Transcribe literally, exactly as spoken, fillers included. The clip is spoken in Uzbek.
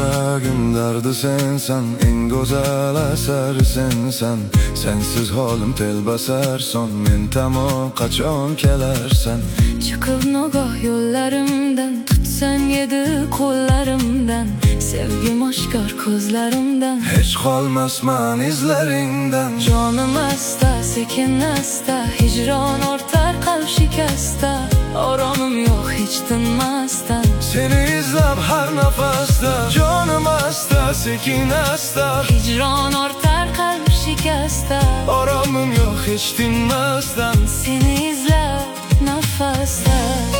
Yuragim dardi sensan, eng go'zal asar sensan. Sensiz holim telbasar son, men tamom qachon kelarsan? Chiqib nogoh yo'llarimdan, tutsan edi qo'llarimdan, sevgim oshkor ko'zlarimdan, hech qolmasman izlaringdan. Jonim asta, sekin asta, hijron ortar qalb shikasta. Oromim yo'q hech tinmasdan, seni izlab har nafasda. Jonim asta, sekin asta, hijron ortar qalb shikasta. Oromim yo'q hech tinmasdan, seni izlab nafasda.